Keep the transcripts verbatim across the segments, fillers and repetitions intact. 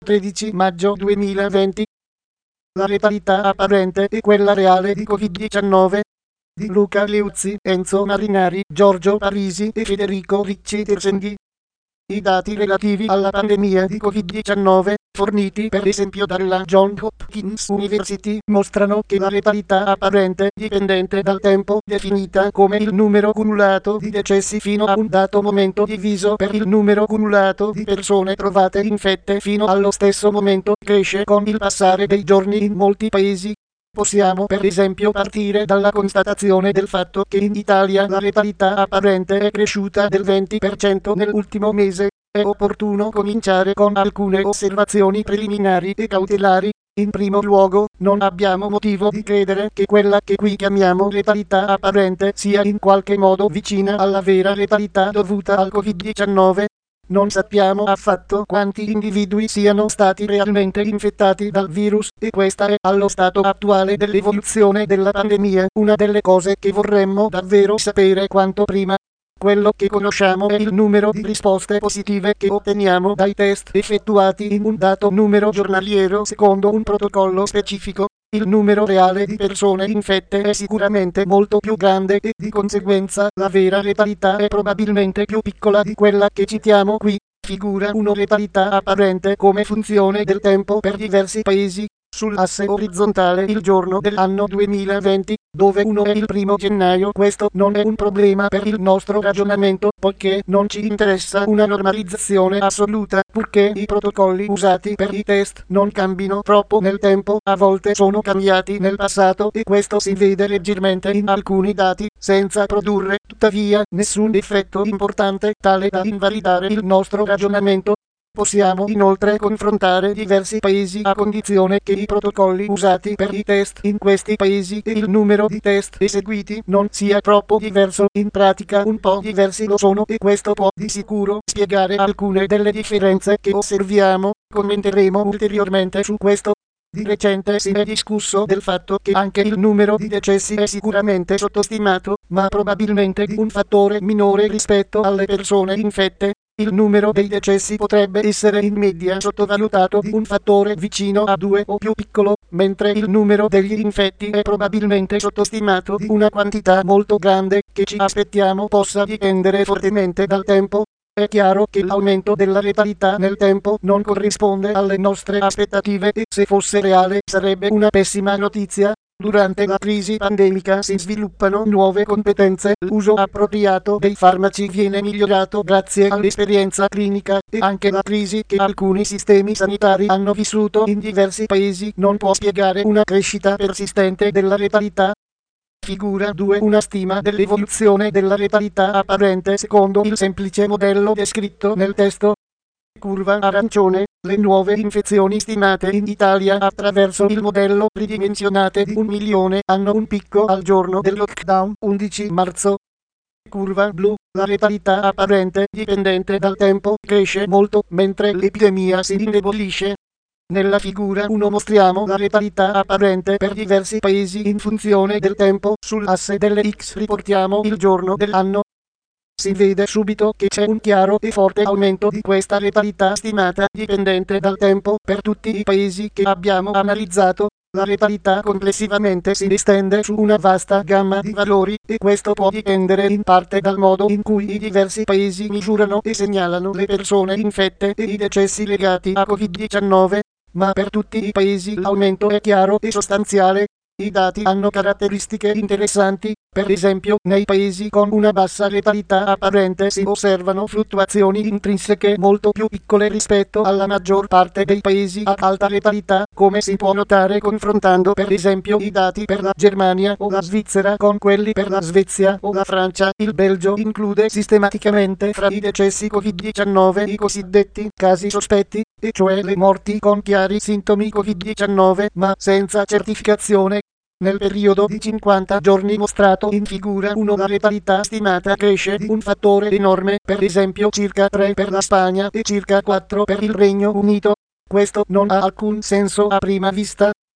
tredici maggio duemilaventi. La letalità apparente e quella reale di Covid diciannove. Di Luca Leuzzi, Enzo Marinari, Giorgio Parisi e Federico Ricci Terzenghi. I dati relativi alla pandemia di Covid diciannove, forniti per esempio dalla Johns Hopkins University, mostrano che la letalità apparente, dipendente dal tempo, definita come il numero cumulato di decessi fino a un dato momento diviso per il numero cumulato di persone trovate infette fino allo stesso momento, cresce con il passare dei giorni in molti paesi. Possiamo per esempio partire dalla constatazione del fatto che in Italia la letalità apparente è cresciuta del venti per cento nell'ultimo mese. È opportuno cominciare con alcune osservazioni preliminari e cautelari. In primo luogo, non abbiamo motivo di credere che quella che qui chiamiamo letalità apparente sia in qualche modo vicina alla vera letalità dovuta al Covid diciannove. Non sappiamo affatto quanti individui siano stati realmente infettati dal virus, e questa è, allo stato attuale dell'evoluzione della pandemia, una delle cose che vorremmo davvero sapere quanto prima. Quello che conosciamo è il numero di risposte positive che otteniamo dai test effettuati in un dato numero giornaliero secondo un protocollo specifico. Il numero reale di persone infette è sicuramente molto più grande e di conseguenza la vera letalità è probabilmente più piccola di quella che citiamo qui. Figura uno letalità apparente come funzione del tempo per diversi paesi. Sull'asse orizzontale il giorno dell'anno duemilaventi, dove uno è il primo gennaio. Questo non è un problema per il nostro ragionamento, poiché non ci interessa una normalizzazione assoluta, purché i protocolli usati per i test non cambino troppo nel tempo. A volte sono cambiati nel passato e questo si vede leggermente in alcuni dati, senza produrre, tuttavia, nessun effetto importante tale da invalidare il nostro ragionamento. Possiamo inoltre confrontare diversi paesi a condizione che i protocolli usati per i test in questi paesi e il numero di test eseguiti non sia troppo diverso. In pratica un po' diversi lo sono e questo può di sicuro spiegare alcune delle differenze che osserviamo. Commenteremo ulteriormente su questo. Di recente si è discusso del fatto che anche il numero di decessi è sicuramente sottostimato, ma probabilmente di un fattore minore rispetto alle persone infette. Il numero dei decessi potrebbe essere in media sottovalutato di un fattore vicino a due o più piccolo, mentre il numero degli infetti è probabilmente sottostimato di una quantità molto grande, che ci aspettiamo possa dipendere fortemente dal tempo. È chiaro che l'aumento della letalità nel tempo non corrisponde alle nostre aspettative e se fosse reale sarebbe una pessima notizia. Durante la crisi pandemica si sviluppano nuove competenze, l'uso appropriato dei farmaci viene migliorato grazie all'esperienza clinica e anche la crisi che alcuni sistemi sanitari hanno vissuto in diversi paesi non può spiegare una crescita persistente della letalità. Figura due. Una stima dell'evoluzione della letalità apparente secondo il semplice modello descritto nel testo. Curva arancione. Le nuove infezioni stimate in Italia attraverso il modello ridimensionate di un milione hanno un picco al giorno del lockdown undici marzo. Curva blu. La letalità apparente dipendente dal tempo cresce molto mentre l'epidemia si indebolisce. Nella figura uno mostriamo la letalità apparente per diversi paesi in funzione del tempo. Sull'asse delle X riportiamo il giorno dell'anno. Si vede subito che c'è un chiaro e forte aumento di questa letalità stimata dipendente dal tempo per tutti i paesi che abbiamo analizzato. La letalità complessivamente si estende su una vasta gamma di valori e questo può dipendere in parte dal modo in cui i diversi paesi misurano e segnalano le persone infette e i decessi legati a Covid diciannove, ma per tutti i paesi l'aumento è chiaro e sostanziale. I dati hanno caratteristiche interessanti. Per esempio, nei paesi con una bassa letalità apparente si osservano fluttuazioni intrinseche molto più piccole rispetto alla maggior parte dei paesi ad alta letalità, come si può notare confrontando per esempio i dati per la Germania o la Svizzera con quelli per la Svezia o la Francia. Il Belgio include sistematicamente fra i decessi Covid diciannove i cosiddetti casi sospetti, e cioè le morti con chiari sintomi Covid diciannove ma senza certificazione. Nel periodo di cinquanta giorni mostrato in figura uno la letalità stimata cresce di un fattore enorme, per esempio circa tre per la Spagna e circa quattro per il Regno Unito. Questo non ha alcun senso a prima vista.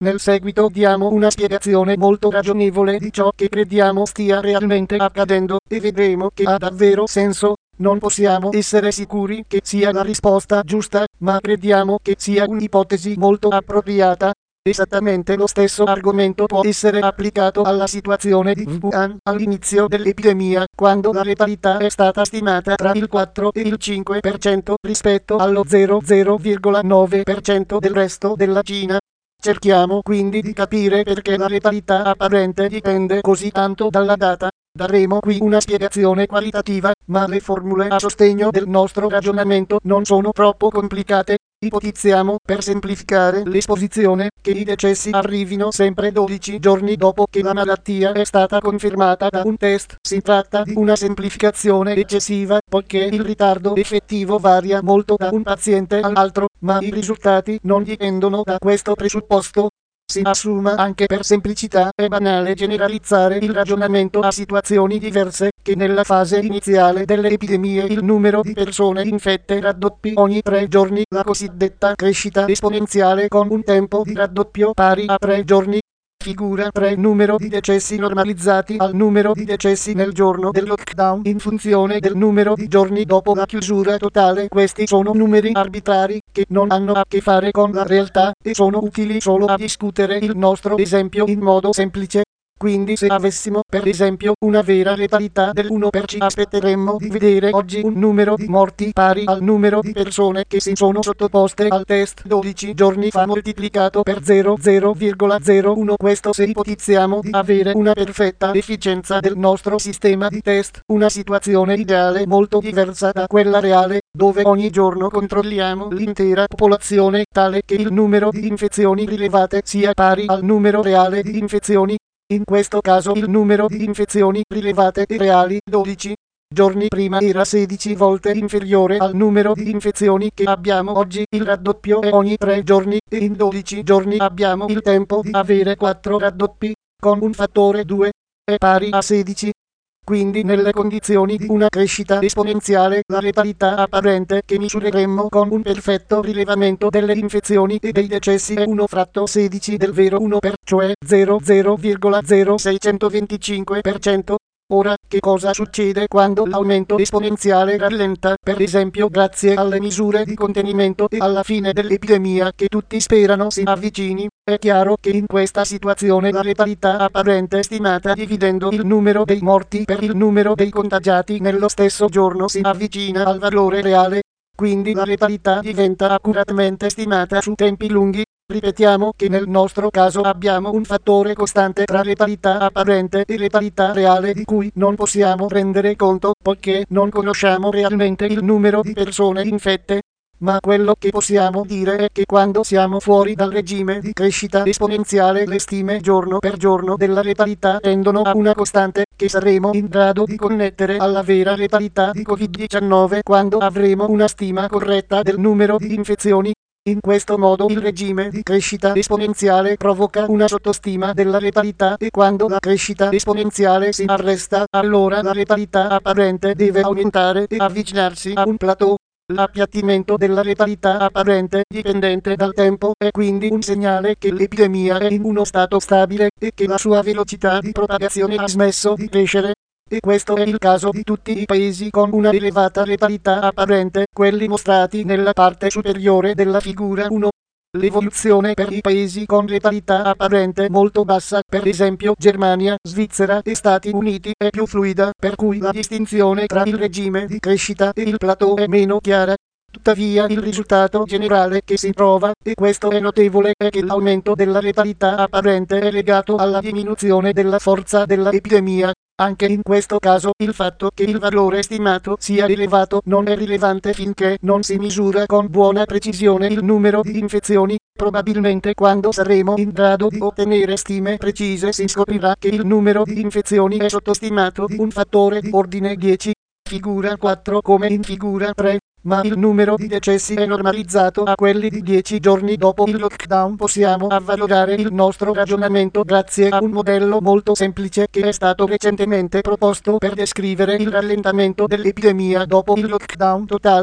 Nel seguito diamo una spiegazione molto ragionevole di ciò che crediamo stia realmente accadendo e vedremo che ha davvero senso. Non possiamo essere sicuri che sia la risposta giusta, ma crediamo che sia un'ipotesi molto appropriata. Esattamente lo stesso argomento può essere applicato alla situazione di Wuhan all'inizio dell'epidemia, quando la letalità è stata stimata tra il quattro e il cinque per cento rispetto allo zero virgola nove per cento del resto della Cina. Cerchiamo quindi di capire perché la letalità apparente dipende così tanto dalla data. Daremo qui una spiegazione qualitativa, ma le formule a sostegno del nostro ragionamento non sono troppo complicate. Ipotizziamo, per semplificare l'esposizione, che i decessi arrivino sempre dodici giorni dopo che la malattia è stata confermata da un test. Si tratta di una semplificazione eccessiva, poiché il ritardo effettivo varia molto da un paziente all'altro, ma i risultati non dipendono da questo presupposto. Si assuma anche per semplicità è banale generalizzare il ragionamento a situazioni diverse, che nella fase iniziale delle epidemie il numero di persone infette raddoppi ogni tre giorni, la cosiddetta crescita esponenziale con un tempo di raddoppio pari a tre giorni. Figura tre numero di decessi normalizzati al numero di decessi nel giorno del lockdown in funzione del numero di giorni dopo la chiusura totale. Questi sono numeri arbitrari che non hanno a che fare con la realtà e sono utili solo a discutere il nostro esempio in modo semplice. Quindi se avessimo per esempio una vera letalità dell'uno per cento ci aspetteremmo di vedere oggi un numero di morti pari al numero di persone che si sono sottoposte al test dodici giorni fa moltiplicato per zero virgola zero uno. Questo se ipotizziamo di avere una perfetta efficienza del nostro sistema di test, una situazione ideale molto diversa da quella reale, dove ogni giorno controlliamo l'intera popolazione tale che il numero di infezioni rilevate sia pari al numero reale di infezioni. In questo caso il numero di infezioni rilevate e reali dodici giorni prima era sedici volte inferiore al numero di infezioni che abbiamo oggi. Il raddoppio è ogni tre giorni e in dodici giorni abbiamo il tempo di avere quattro raddoppi, con un fattore due, è pari a sedici. Quindi nelle condizioni di una crescita esponenziale la letalità apparente che misureremmo con un perfetto rilevamento delle infezioni e dei decessi è uno fratto sedici del vero uno per, cioè zero virgola zero seicentoventicinque per cento. Ora, che cosa succede quando l'aumento esponenziale rallenta, per esempio grazie alle misure di contenimento e alla fine dell'epidemia che tutti sperano si avvicini? È chiaro che in questa situazione la letalità apparente stimata dividendo il numero dei morti per il numero dei contagiati nello stesso giorno si avvicina al valore reale. Quindi la letalità diventa accuratamente stimata su tempi lunghi. Ripetiamo che nel nostro caso abbiamo un fattore costante tra letalità apparente e letalità reale di cui non possiamo rendere conto, poiché non conosciamo realmente il numero di persone infette. Ma quello che possiamo dire è che quando siamo fuori dal regime di crescita esponenziale le stime giorno per giorno della letalità tendono a una costante, che saremo in grado di connettere alla vera letalità di covid diciannove quando avremo una stima corretta del numero di infezioni. In questo modo il regime di crescita esponenziale provoca una sottostima della letalità e quando la crescita esponenziale si arresta, allora la letalità apparente deve aumentare e avvicinarsi a un plateau. L'appiattimento della letalità apparente dipendente dal tempo è quindi un segnale che l'epidemia è in uno stato stabile e che la sua velocità di propagazione ha smesso di crescere. E questo è il caso di tutti i paesi con una elevata letalità apparente, quelli mostrati nella parte superiore della figura uno. L'evoluzione per i paesi con letalità apparente molto bassa, per esempio Germania, Svizzera e Stati Uniti, è più fluida, per cui la distinzione tra il regime di crescita e il plateau è meno chiara. Tuttavia il risultato generale che si trova, e questo è notevole, è che l'aumento della letalità apparente è legato alla diminuzione della forza dell'epidemia. Anche in questo caso il fatto che il valore stimato sia elevato non è rilevante finché non si misura con buona precisione il numero di infezioni. Probabilmente quando saremo in grado di ottenere stime precise si scoprirà che il numero di infezioni è sottostimato di un fattore di ordine dieci. Figura quattro come in figura tre. Ma il numero di decessi è normalizzato a quelli di dieci giorni dopo il lockdown. Possiamo avvalorare il nostro ragionamento grazie a un modello molto semplice che è stato recentemente proposto per descrivere il rallentamento dell'epidemia dopo il lockdown totale.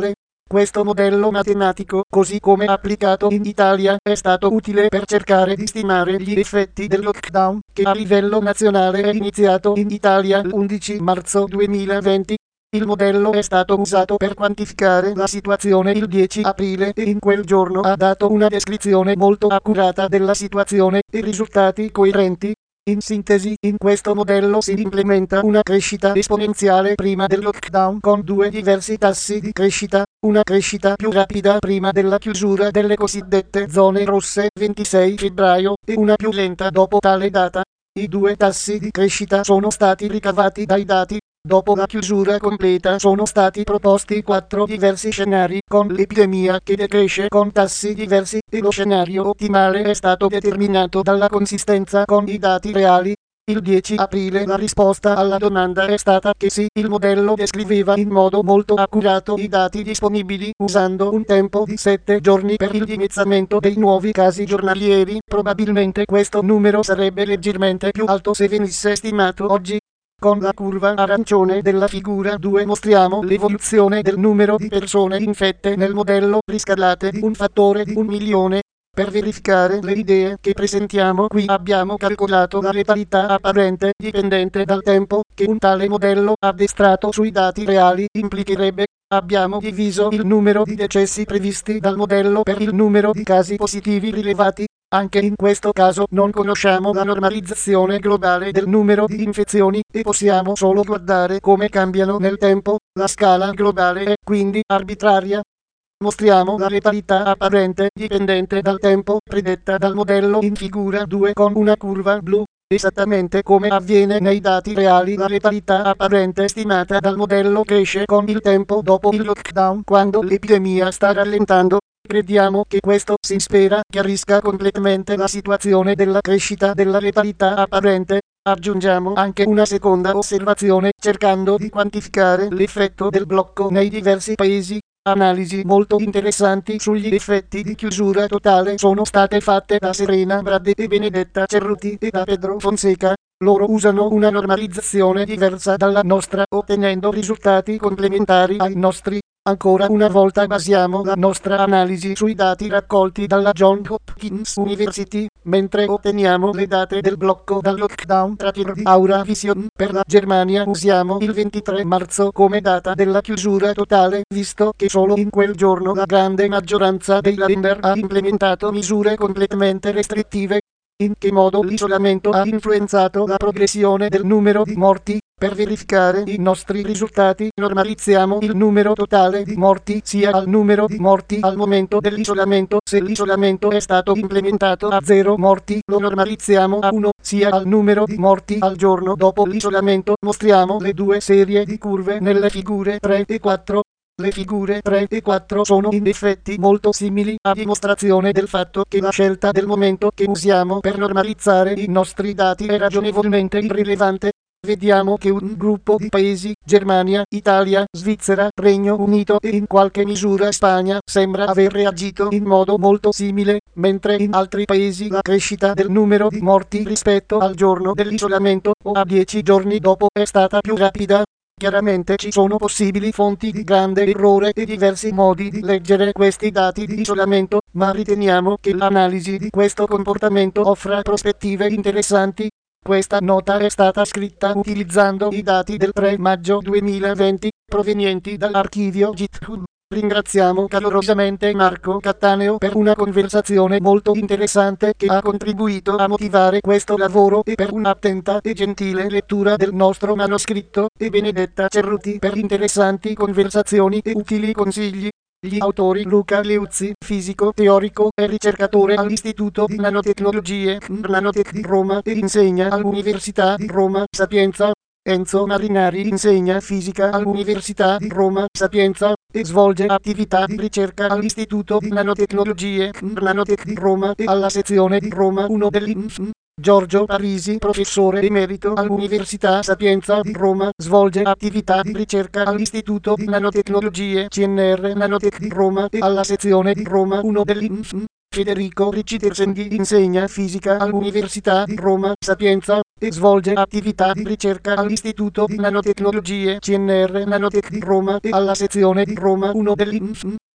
Questo modello matematico, così come applicato in Italia, è stato utile per cercare di stimare gli effetti del lockdown, che a livello nazionale è iniziato in Italia l'undici marzo duemilaventi. Il modello è stato usato per quantificare la situazione il dieci aprile e in quel giorno ha dato una descrizione molto accurata della situazione e risultati coerenti. In sintesi, in questo modello si implementa una crescita esponenziale prima del lockdown con due diversi tassi di crescita, una crescita più rapida prima della chiusura delle cosiddette zone rosse ventisei febbraio e una più lenta dopo tale data. I due tassi di crescita sono stati ricavati dai dati. Dopo la chiusura completa sono stati proposti quattro diversi scenari con l'epidemia che decresce con tassi diversi e lo scenario ottimale è stato determinato dalla consistenza con i dati reali. Il dieci aprile la risposta alla domanda è stata che sì, il modello descriveva in modo molto accurato i dati disponibili usando un tempo di sette giorni per il dimezzamento dei nuovi casi giornalieri. Probabilmente questo numero sarebbe leggermente più alto se venisse stimato oggi. Con la curva arancione della figura due mostriamo l'evoluzione del numero di persone infette nel modello riscalate di un fattore di un milione. Per verificare le idee che presentiamo qui abbiamo calcolato la letalità apparente dipendente dal tempo che un tale modello addestrato sui dati reali implicherebbe. Abbiamo diviso il numero di decessi previsti dal modello per il numero di casi positivi rilevati. Anche in questo caso non conosciamo la normalizzazione globale del numero di infezioni e possiamo solo guardare come cambiano nel tempo. La scala globale è quindi arbitraria. Mostriamo la letalità apparente dipendente dal tempo predetta dal modello in figura due con una curva blu. Esattamente come avviene nei dati reali, la letalità apparente stimata dal modello cresce con il tempo dopo il lockdown quando l'epidemia sta rallentando. Crediamo che questo, si spera, chiarisca completamente la situazione della crescita della letalità apparente. Aggiungiamo anche una seconda osservazione, cercando di quantificare l'effetto del blocco nei diversi paesi. Analisi molto interessanti sugli effetti di chiusura totale sono state fatte da Serena Brade e Benedetta Cerruti e da Pedro Fonseca. Loro usano una normalizzazione diversa dalla nostra, ottenendo risultati complementari ai nostri. Ancora una volta basiamo la nostra analisi sui dati raccolti dalla Johns Hopkins University, mentre otteniamo le date del blocco dal lockdown tracker di Aura Vision. Per la Germania usiamo il ventitré marzo come data della chiusura totale, visto che solo in quel giorno la grande maggioranza dei Länder ha implementato misure completamente restrittive. In che modo l'isolamento ha influenzato la progressione del numero di morti? Per verificare i nostri risultati normalizziamo il numero totale di morti sia al numero di morti al momento dell'isolamento. Se l'isolamento è stato implementato a zero morti lo normalizziamo a uno, sia al numero di morti al giorno dopo l'isolamento. Mostriamo le due serie di curve nelle figure tre e quattro. Le figure tre e quattro sono in effetti molto simili, a dimostrazione del fatto che la scelta del momento che usiamo per normalizzare i nostri dati è ragionevolmente irrilevante. Vediamo che un gruppo di paesi, Germania, Italia, Svizzera, Regno Unito e in qualche misura Spagna, sembra aver reagito in modo molto simile, mentre in altri paesi la crescita del numero di morti rispetto al giorno dell'isolamento o a dieci giorni dopo è stata più rapida. Chiaramente ci sono possibili fonti di grande errore e diversi modi di leggere questi dati di isolamento, ma riteniamo che l'analisi di questo comportamento offra prospettive interessanti. Questa nota è stata scritta utilizzando i dati del tre maggio duemilaventi, provenienti dall'archivio GitHub. Ringraziamo calorosamente Marco Cattaneo per una conversazione molto interessante che ha contribuito a motivare questo lavoro e per un'attenta e gentile lettura del nostro manoscritto, e Benedetta Cerruti per interessanti conversazioni e utili consigli. Gli autori: Luca Leuzzi, fisico teorico e ricercatore all'Istituto di Nanotecnologie Nanotech di Roma e insegna all'Università di Roma Sapienza. Enzo Marinari insegna fisica all'Università di Roma Sapienza e svolge attività di ricerca all'Istituto di Nanotecnologie Nanotech di Roma e alla sezione di Roma uno dell'I N F M. Giorgio Parisi, professore emerito all'Università Sapienza di Roma, svolge attività di ricerca all'Istituto di Nanotecnologie C N R Nanotech di Roma e alla sezione di Roma uno dell'I N F M. Federico Ricci Tersenghi insegna fisica all'Università di Roma Sapienza e svolge attività di ricerca all'Istituto di Nanotecnologie C N R Nanotech di Roma e alla sezione di Roma uno dell'I N F M.